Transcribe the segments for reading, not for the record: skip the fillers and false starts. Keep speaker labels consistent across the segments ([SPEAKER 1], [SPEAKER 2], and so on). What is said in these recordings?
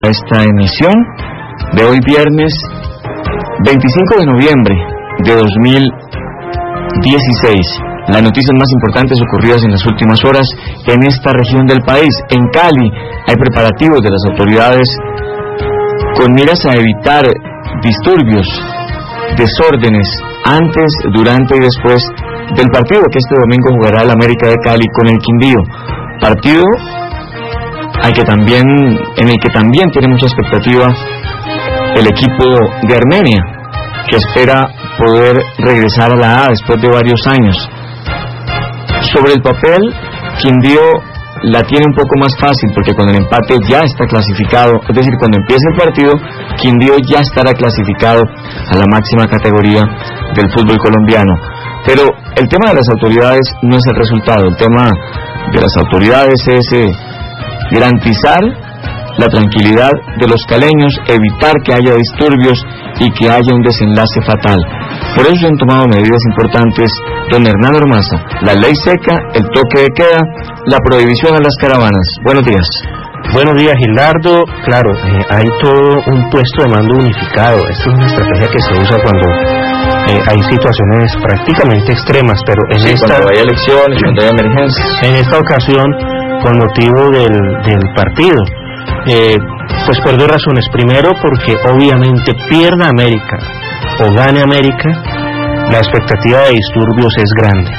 [SPEAKER 1] Esta emisión de hoy viernes 25 de noviembre de 2016. Las noticias más importantes ocurridas en las últimas horas en esta región del país. En Cali hay preparativos de las autoridades con miras a evitar disturbios, desórdenes antes, durante y después del partido que este domingo jugará el América de Cali con el Quindío. Partido en el que también tiene mucha expectativa el equipo de Armenia, que espera poder regresar a la A después de varios años. Sobre el papel, Quindío la tiene un poco más fácil, porque con el empate ya está clasificado, es decir, cuando empiece el partido, Quindío ya estará clasificado a la máxima categoría del fútbol colombiano. Pero el tema de las autoridades no es el resultado, el tema de las autoridades es garantizar la tranquilidad de los caleños, evitar que haya disturbios y que haya un desenlace fatal. Por eso se han tomado medidas importantes, don Hernán Ormaza: la ley seca, el toque de queda, la prohibición a las caravanas. Buenos días.
[SPEAKER 2] Buenos días, Gilardo. Claro, hay todo un puesto de mando unificado. Esta es una estrategia que se usa cuando hay situaciones prácticamente extremas, pero
[SPEAKER 1] cuando hay elecciones, cuando hay emergencias.
[SPEAKER 2] En esta ocasión, con motivo del partido, pues por dos razones. Primero, porque obviamente pierda América o gane América, la expectativa de disturbios es grande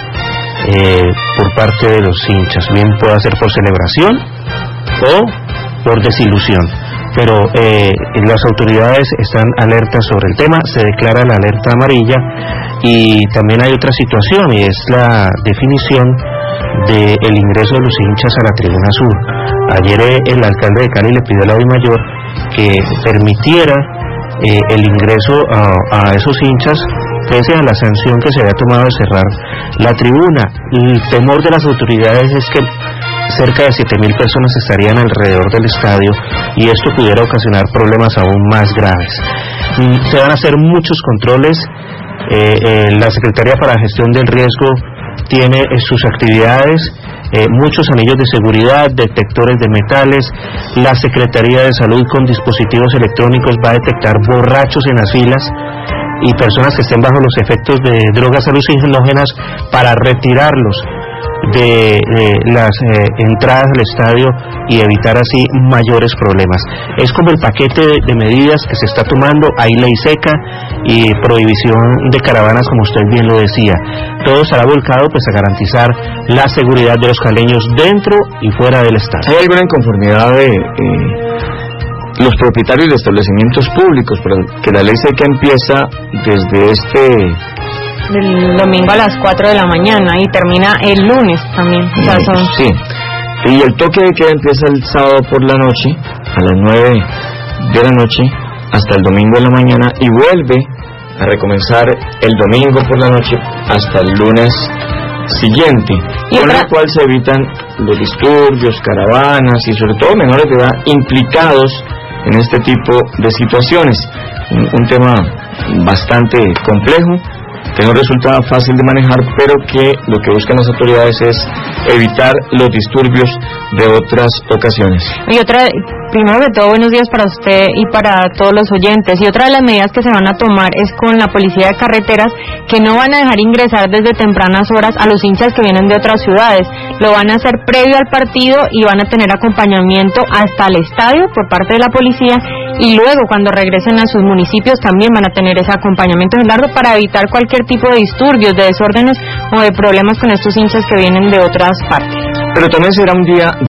[SPEAKER 2] por parte de los hinchas. Bien puede ser por celebración o por desilusión, pero las autoridades están alertas sobre el tema. Se declara la alerta amarilla, y también hay otra situación, y es la definición del ingreso de los hinchas a la tribuna sur. Ayer el alcalde de Cali le pidió a la DIMAYOR que permitiera el ingreso a esos hinchas, pese a la sanción que se había tomado de cerrar la tribuna. El temor de las autoridades es que cerca de 7.000 personas estarían alrededor del estadio, y esto pudiera ocasionar problemas aún más graves. Se van a hacer muchos controles. La Secretaría para la Gestión del Riesgo tiene sus actividades, muchos anillos de seguridad, detectores de metales. La Secretaría de Salud, con dispositivos electrónicos, va a detectar borrachos en las filas y personas que estén bajo los efectos de drogas alucinógenas para retirarlos de las entradas al estadio y evitar así mayores problemas. Es como el paquete de medidas que se está tomando. Hay ley seca y prohibición de caravanas, como usted bien lo decía. Todo estará volcado pues a garantizar la seguridad de los caleños dentro y fuera del estadio.
[SPEAKER 1] ¿Hay alguna inconformidad de los propietarios de establecimientos públicos? Porque la ley seca empieza desde
[SPEAKER 3] del domingo a las 4 de la mañana y termina el lunes también. O sea,
[SPEAKER 1] Sí, y el toque de queda empieza el sábado por la noche, a las 9 de la noche, hasta el domingo de la mañana, y vuelve a recomenzar el domingo por la noche hasta el lunes siguiente, con lo cual se evitan los disturbios, caravanas y sobre todo menores de edad implicados en este tipo de situaciones. Un tema bastante complejo, que no resulta fácil de manejar, pero que lo que buscan las autoridades es evitar los disturbios de otras ocasiones.
[SPEAKER 3] Y primero que todo, buenos días para usted y para todos los oyentes. Y otra de las medidas que se van a tomar es con la policía de carreteras, que no van a dejar ingresar desde tempranas horas a los hinchas que vienen de otras ciudades. Lo van a hacer previo al partido y van a tener acompañamiento hasta el estadio por parte de la policía, y luego cuando regresen a sus municipios también van a tener ese acompañamiento, Gerardo, para evitar cualquier tipo de disturbios, de desórdenes o de problemas con estos hinchas que vienen de otras partes.
[SPEAKER 1] Pero también será un día